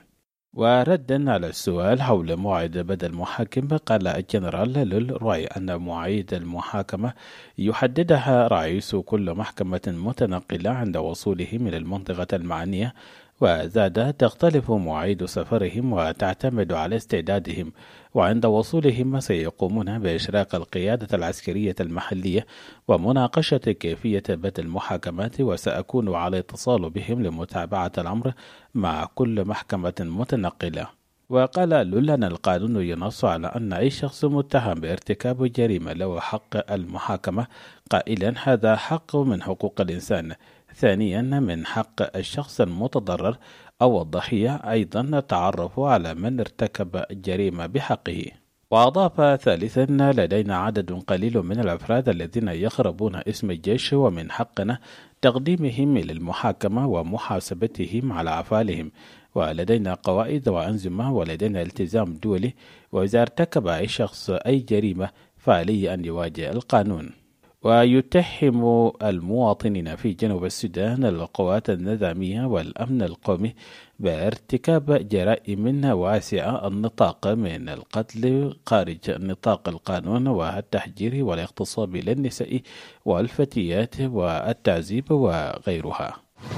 C: وردا على السؤال حول موعد بدء المحاكمة، قال الجنرال لول روي أن مواعيد المحاكمة يحددها رئيس كل محكمة متنقلة عند وصوله من المنطقة المعنية، وزاد تختلف مواعيد سفرهم وتعتمد على استعدادهم، وعند وصولهم سيقومون بإشراق القيادة العسكرية المحلية ومناقشة كيفية بدء المحاكمات، وسأكون على اتصال بهم لمتابعة الأمر مع كل محكمة متنقلة. وقال لول أن القانون ينص على أن أي شخص متهم بارتكاب جريمة له حق المحاكمة، قائلا هذا حق من حقوق الإنسان. ثانيا، من حق الشخص المتضرر أو الضحية أيضا التعرف على من ارتكب جريمة بحقه. وأضاف ثالثا، لدينا عدد قليل من الأفراد الذين يخربون اسم الجيش، ومن حقنا تقديمهم إلى المحاكمة ومحاسبتهم على أفعالهم، ولدينا قواعد وأنظمة ولدينا التزام دولي، وإذا ارتكب أي شخص أي جريمة فعليه أن يواجه القانون. ويتهم المواطنين في جنوب السودان القوات النظامية والأمن القومي بارتكاب جرائم واسعة النطاق من القتل خارج نطاق القانون والتحجير والاغتصاب للنساء والفتيات والتعذيب وغيرها.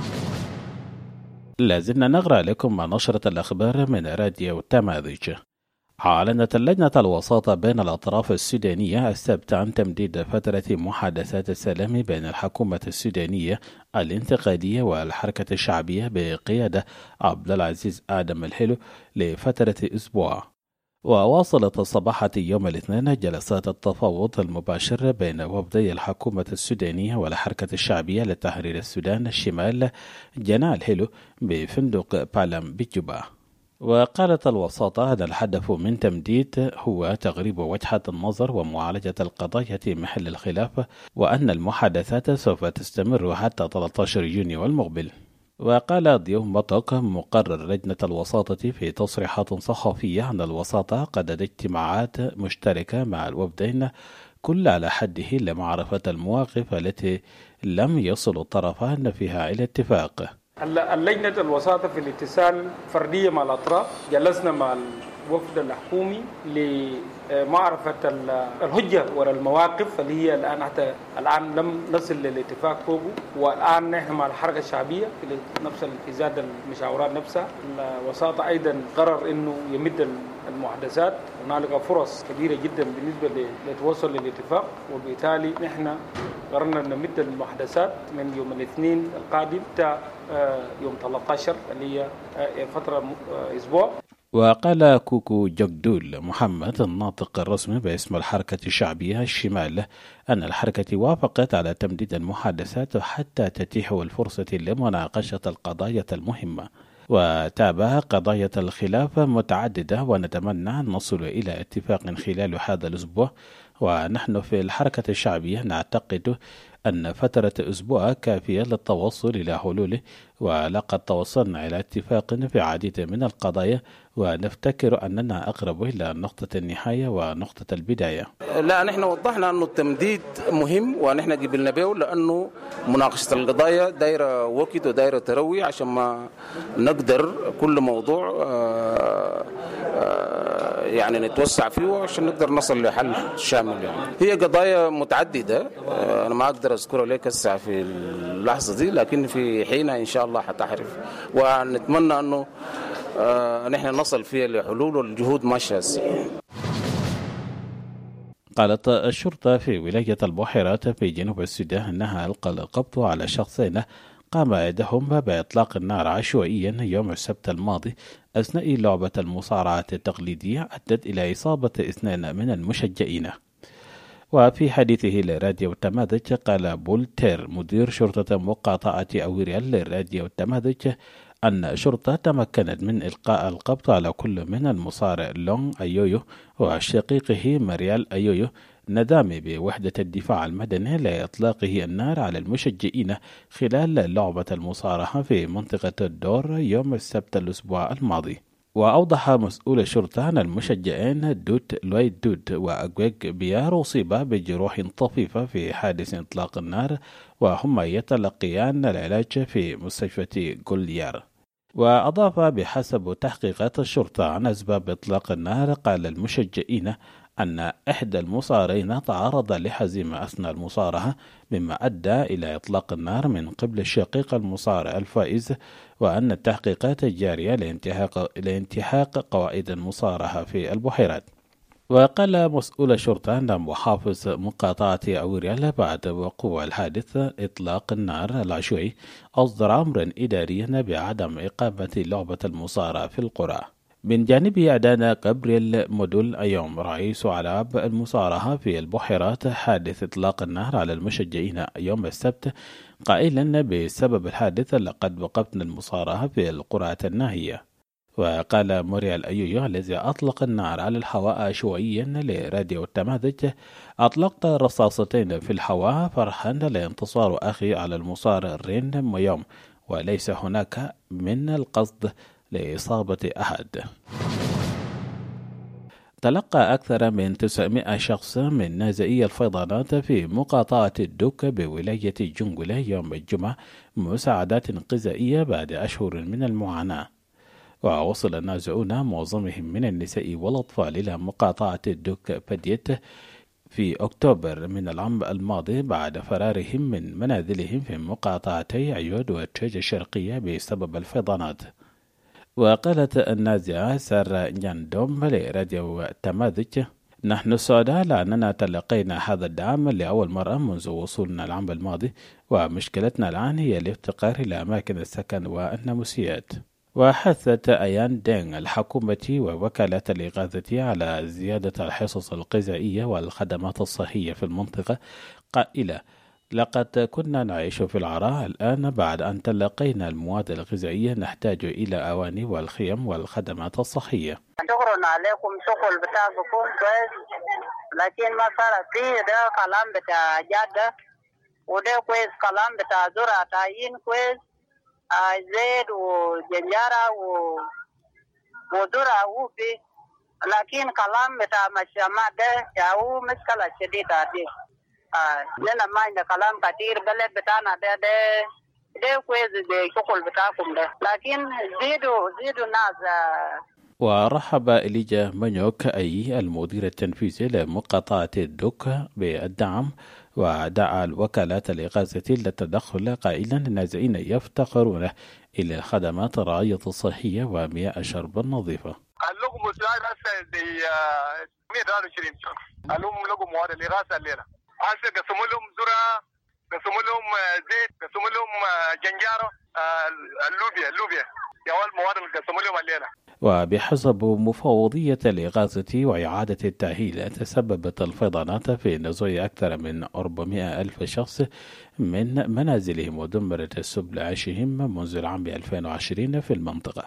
C: لازلنا نقرأ لكم نشرة الأخبار من راديو تماذج. أعلنت اللجنة الوساطة بين الأطراف السودانية السبت عن تمديد فترة محادثات السلام بين الحكومة السودانية الانتقالية والحركة الشعبية بقيادة عبد العزيز آدم الحلو لفترة أسبوع. وواصلت صباحة يوم الاثنين جلسات التفاوض المباشر بين وفدي الحكومة السودانية والحركة الشعبية لتحرير السودان الشمال جناح الحلو بفندق بالام بجوبا. وقالت الوساطة أن الهدف من تمديد هو تغريب وجهة النظر ومعالجة القضايا في محل الخلاف، وأن المحادثات سوف تستمر حتى ثلاثة عشر يونيو المقبل. وقال ضياء مطق مقرر لجنة الوساطة في تصريحات صحفية أن الوساطة قدت اجتماعات مشتركة مع الوفدين كل على حده لمعرفة المواقف التي لم يصل الطرفان فيها إلى اتفاق.
S: اللجنة الوساطة في الاتصال فردية مع الأطراف، جلسنا مع الوفد الحكومي لمعرفة الهجة وراء المواقف اللي هي الآن حتى الآن لم نصل للاتفاق فوقه، والآن نحن مع الحركة الشعبية في نفس الإزادة المشاورات نفسها. الوساطة أيضا قرر إنه يمد المحادثات، هنالك فرص كبيرة جدا بالنسبة للتوصل للاتفاق، وبالتالي نحن قررنا نمد المحادثات من يوم الاثنين القادم حتى يوم ثلاثة عشر اللي هي فترة أسبوع.
C: وقال كوكو جقدول محمد الناطق الرسمي باسم الحركة الشعبية الشمال أن الحركة وافقت على تمديد المحادثات حتى تتيح الفرصة لمناقشة القضايا المهمة، وتابع قضايا الخلاف متعددة ونتمنى أن نصل إلى اتفاق خلال هذا الأسبوع. ونحن في الحركة الشعبية نعتقد أن فترة أسبوع كافية للتوصل إلى حلول، ولقد توصلنا إلى اتفاق في عديد من القضايا، ونفتكر أننا أقرب إلى نقطة النهاية ونقطة البداية.
T: لا، نحن وضحنا أنه التمديد مهم ونحن قبلنا به، لأنه مناقشة القضايا دايرة وقت ودايرة تروي عشان ما نقدر كل موضوع آآ آآ يعني نتوسع فيه عشان نقدر نصل لحل شامل. يعني هي قضايا متعددة، أنا ما أقدر أذكرها لك الساعة في اللحظة دي، لكن في حينها إن شاء الله حتعرف، ونتمنى أنه آه نحن نصل فيها لحلول، والجهود ماشية.
C: قالت الشرطة في ولاية البحيرات في جنوب السودان أنها ألقى القبض على شخصين قام أحدهم بإطلاق النار عشوائيا يوم السبت الماضي أثناء لعبة المصارعة التقليدية أدت إلى إصابة اثنين من المشجعين. وفي حديثه لراديو تماذج قال بولتير مدير شرطة مقاطعة أوريال لراديو تماذج أن الشرطة تمكنت من إلقاء القبض على كل من المصارع لونغ أيويو وشقيقه مريال أيويو ندامي بوحدة الدفاع المدني لإطلاقه النار على المشجعين خلال لعبة المصارعة في منطقة الدور يوم السبت الأسبوع الماضي. وأوضح مسؤول الشرطة أن المشجعين دوت لويد دوت وأجويج بيار أصيبا بجروح طفيفة في حادث إطلاق النار، وهما يتلقيان العلاج في مستشفى جوليار. وأضاف بحسب تحقيقات الشرطة عن أسباب إطلاق النار، قال المشجعين أن إحدى المصارعين تعرض لحزيمة أثناء المصارعة مما أدى إلى إطلاق النار من قبل الشقيق المصارع الفائز، وأن التحقيقات الجارية لانتهاك قواعد المصارعة في البحيرات. وقال مسؤول الشرطة أن محافظ مقاطعة أوريال بعد وقوع الحادث إطلاق النار العشوائي أصدر أمرا إداريا بعدم إقامة لعبة المصارعة في القرى. من جانبه أدان جابرييل مودول أيوم رئيس ألعاب المصارعة في البحيرات حادث إطلاق النار على المشجعين يوم السبت، قائلا بسبب الحادث لقد وقفنا المصارعة في القرى الناهية. وقال موريال أيويو الذي أطلق النار على الهواء عشوائيا لراديو التماذج: أطلقت رصاصتين في الهواء فرحا لانتصار أخي على المصارع رين ميوم، وليس هناك من القصد لإصابة أحد. تلقى أكثر من تسعمائة شخص من نازئي الفيضانات في مقاطعة الدوك بولاية جنجولة يوم الجمعة مساعدات غذائية بعد أشهر من المعاناة. ووصل النازعون معظمهم من النساء والأطفال إلى مقاطعة الدوك بديت في أكتوبر من العام الماضي بعد فرارهم من منازلهم في مقاطعتي عيود وتشيج الشرقية بسبب الفيضانات. وقالت النازعة سارة نياندوم لراديو تماذج: نحن سعداء لأننا تلقينا هذا الدعم لأول مرة منذ وصولنا العام الماضي، ومشكلتنا الآن هي الافتقار إلى أماكن السكن والناموسيات. وحثت أيان دينغ الحكومة ووكالة الإغاثة على زيادة الحصص الغذائية والخدمات الصحية في المنطقة، قائلة: لقد كنا نعيش في العراء، الآن بعد أن تلقينا المواد الغذائية نحتاج إلى أواني والخيم والخدمات الصحية.
U: شكرا عليكم، شغل بتاعكم كويس، لكن ما صار فيه ده كلام بتاع جادة وده كويس، كلام بتاع زرع تعيين كويس، زيد وجنجارة وذرة وفي، لكن كلام بتاع مشامات ده هو مشكلة شديدة دي. لنا ما عندنا كلام كتير، بلد بتاعنا ده ده ده كويس بالشغل بتاعكم ده، لكن زيدوا زيدوا ناس.
C: ورحب إليجا منيوك أي المدير التنفيذي لمقاطعة الدوك بالدعم، ودعا الوكالات الإغاثة للتدخل قائلا: النازعين يفتقرون إلى خدمات الرعاية الصحية ومياه الشرب النظيفة.
V: اللهم مساعد هسه دي مية وعشرين شخص، اللهم لكم مواد الإغاثة الليلة، هسه قسموا لهم ذرة، قسموا لهم زيت، قسموا لهم جنجارة، اللوبيا اللوبيا يا المواد اللي قسموا لهم الليلة.
C: وبحسب مفوضية الإغاثة وإعادة التأهيل، تسببت الفيضانات في نزوح أكثر من أربعمائة ألف شخص من منازلهم ودمرت سبل عيشهم منذ العام ألفين وعشرين في المنطقة.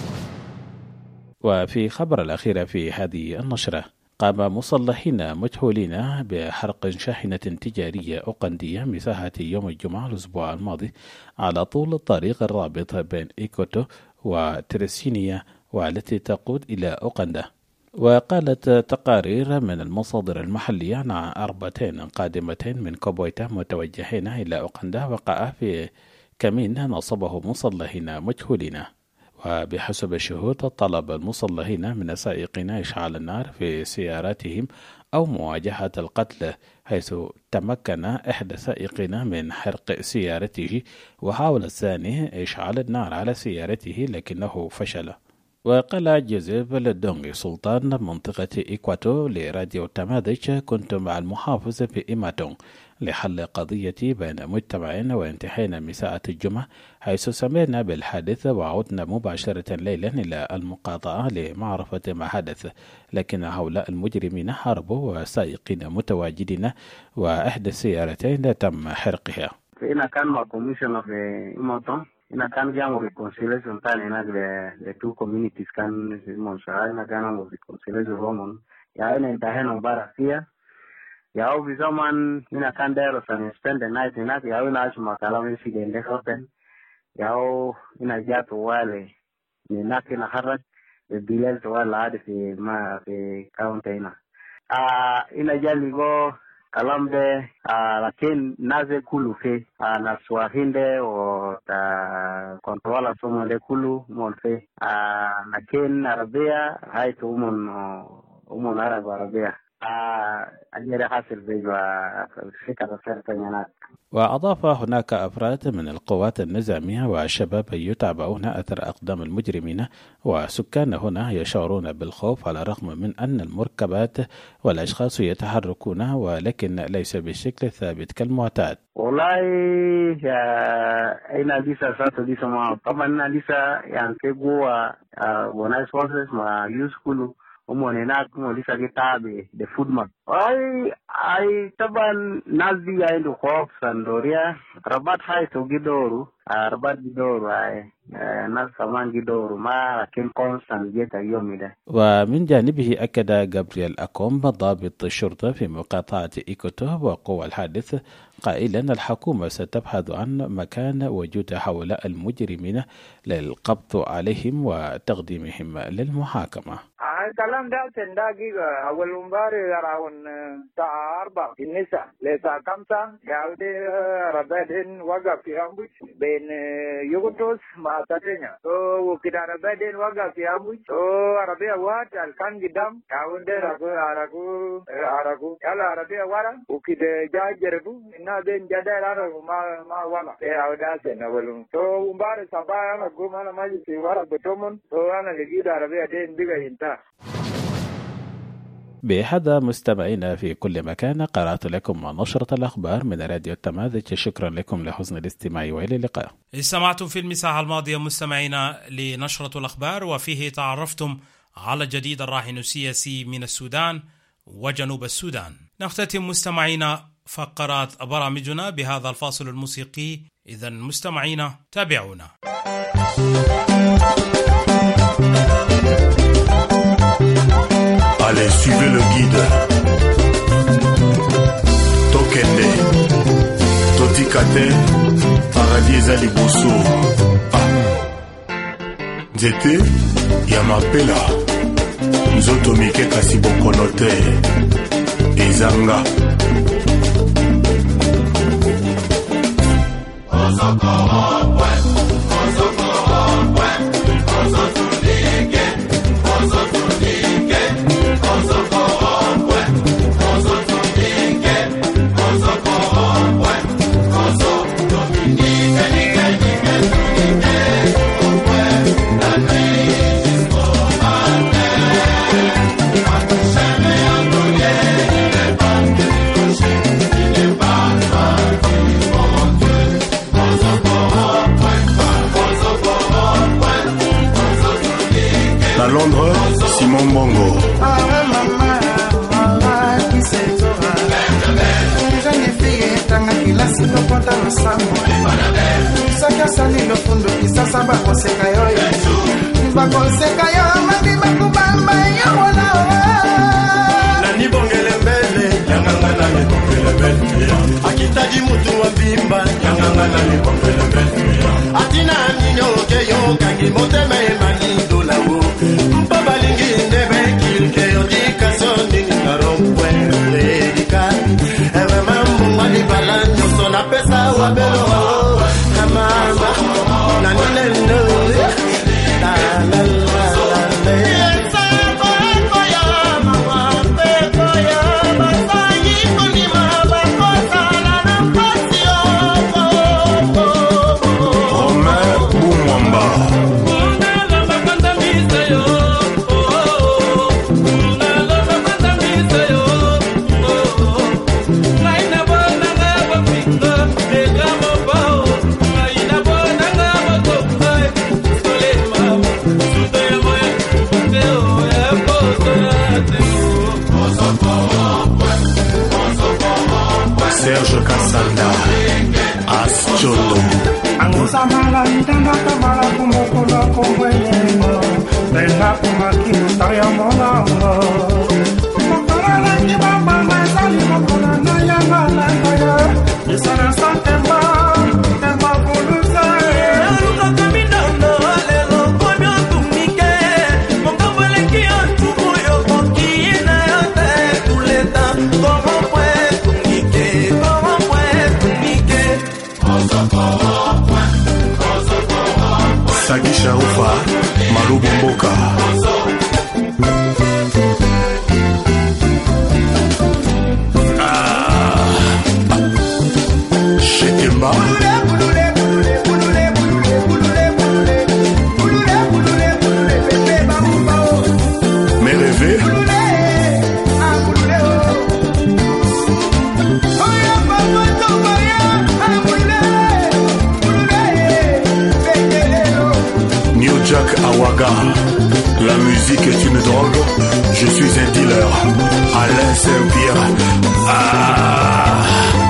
C: وفي خبر الأخير في هذه النشرة، قام مصلحين مجهولين بحرق شاحنة تجارية أوغندية مساحة يوم الجمعة الأسبوع الماضي على طول الطريق الرابط بين إيكوتو وتريسينيا والتي تقود إلى أوغندا. وقالت تقارير من المصادر المحلية أن عربتين قادمتين من كوبويتا متوجهين إلى أوغندا وقعا في كمين نصبه مصلحين مجهولين. وبحسب الشهود، طلب المصلحين من السائقين إشعال النار في سياراتهم أو مواجهة القتل، حيث تمكن إحدى السائقين من حرق سيارته، وحاول الثاني إشعال النار على سيارته لكنه فشل. وقال جوزيف لدونغي سلطان منطقة إيكواتو لراديو تماذج: كنت مع المحافظ في إيماتونغ لحل قضيتي بين مجتمعين وانتهينا مساءة الجمعة، حيث سمعنا بالحادث وعدنا مباشرة ليلا إلى المقاطعة لمعرفة ما حدث، لكن هؤلاء المجرمين هربوا وسائقين متواجدين وإحدى السيارتين تم حرقها.
W: هنا كان مع كوميشنر في إيماتونغ، هنا كان جامو ريكونسيليشن تاني هناك ل two communities كان في المنشأة، هنا كان ريكونسيليشن رومان، يعني انتهينا مبارك فيها. ياو في زمان هنا كان دايرو سن spend the night هناك، ياو هنا عايش مع كلام في جنده خطن، ياو هنا جات والي هناك هنا خرج بالليل توالي عادي في ما في كاونت هنا. آه هنا جالي جو kalam de lakin naze kulu fe na swahinde o ta kontrola somo de kulu mon fe lakin arabia haitu umon umon arab arabia أجري حاصل بيجوا فكرة سرطانيات.
C: وأضاف هناك أفراد من القوات النظامية وشباب يتابعون أثر أقدام المجرمين، وسكان هنا يشعرون بالخوف على الرغم من أن المركبات والأشخاص يتحركون ولكن ليس بالشكل الثابت كالمعتاد.
W: والله أنا لسه ساتو لسه ما طبعا أنا لسه يعني كجوا وناس فورسز ما يوسكولو umone na kuma lisa gitabe de foodman ai ai taban nazi ya ndo khof sandoria rabat hay to gidoru rabat gidoru ai nas kaman gidoru ma lakin constant jeta yomida.
C: ومن جانبه أكد غابرييل أكوم ضابط الشرطة في مقاطعة إيكوتو وقوى الحادث قائلا الحكومة ستبحث عن مكان وجود هؤلاء المجرمين للقبض عليهم وتقديمهم للمحاكمة.
B: الكلام ده تنداقي أول مباري راون ساعة أربعة في النساء لساعة خمسة يعودي ربادين وقف في أمبوش بين يوغوتوس مع تاتينيا وكده ربادين وقف في أمبوش عربية وات الكان قدام يعودي ركو عرقو عرقو يلا عربية ورا وكده جاي جربو إنها بين جدال عرقو ما ما ولا يعودي أسن أولون تو مباري صبايا أنا قوم أنا ماجي في ورا بتومن تو أنا لقيت عربية دين بيجا ينتا.
C: بهذا مستمعينا في كل مكان قرأت لكم نشرة الأخبار من راديو التماذج. شكرا لكم لحسن الاستماع وإلى اللقاء.
A: استمعتم في المساحة الماضية مستمعينا لنشرة الأخبار وفيه تعرفتم على جديد الراهن السياسي من السودان وجنوب السودان. نختتم مستمعينا فقرات برامجنا بهذا الفاصل الموسيقي. إذن مستمعينا تابعونا.
G: Allez, suivez le guide. Tokende, Totikate, Paradis Ezali Bosso. Nzete, Yamapela, Nzoto Mike kasi bokonote, Ezanga. Osoko Opwe, Osoko Opwe, Osoko Tulike, Osoko Tulike. Osoko Opwe, Osoko Tulike, Osoko Opwe, Osoko Tulike, Nike, Nike, Tulike, Opwe, la nuit jusqu'au matin. Jamais entouré, il n'est pas que du rocher, il n'est pas parti, mon Dieu. Osoko Opwe, Osoko Opwe, Osoko Tulike. À Londres, Simon Bongo.
H: Silopota no samo Saka sali lo fundo kisasa bakoseka yoyo Bakoseka yo mami bakubamba yo wala
G: Nani bongele mbele Yanganga nani bongele mbele Akitaji mutu wa bimba Yanganga nani bongele mbele Atina ninyo keyo Kangi mote me manindo la wo Mpaba lingi nebe kilke Yodika soni nina rompwe Ledika Ewe mambu wali balanyo Sona pesa wabelo Kamama Nanine no La la la la la Yensa yako ya mama Peko ya Masangi kulima Bakosa la nafasi yoko Romain Boumwamba
D: Lubumboka. Ah, Shekemba. Mes rêves. New Jack Awaga, la musique est une drogue, je suis un dealer, Alain Saint-Pierre. Ah.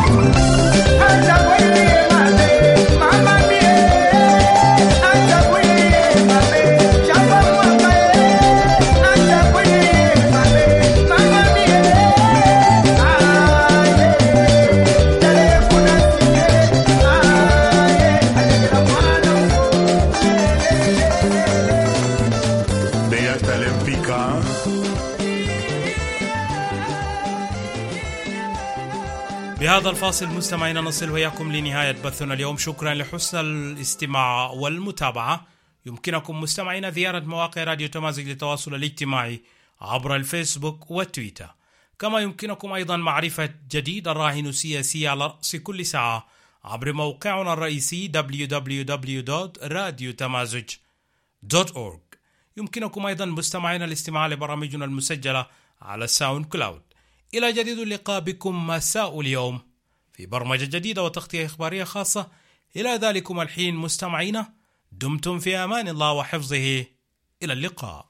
A: بهذا الفاصل مستمعينا نصل وياكم لنهاية بثنا اليوم. شكرا لحسن الاستماع والمتابعة. يمكنكم مستمعينا زيارة مواقع راديو تمازج للتواصل الاجتماعي عبر الفيسبوك والتويتر. كما يمكنكم أيضا معرفة جديد الراهن سياسية على رأس كل ساعة عبر موقعنا الرئيسي دبليو دبليو دبليو دوت راديو تمازج دوت أورغ. يمكنكم أيضا مستمعينا الاستماع لبرامجنا المسجلة على الساوند كلاود. إلى جديد اللقاء بكم مساء اليوم في برمجة جديدة وتغطية إخبارية خاصة. إلى ذلكم الحين مستمعينا دمتم في أمان الله وحفظه. إلى اللقاء.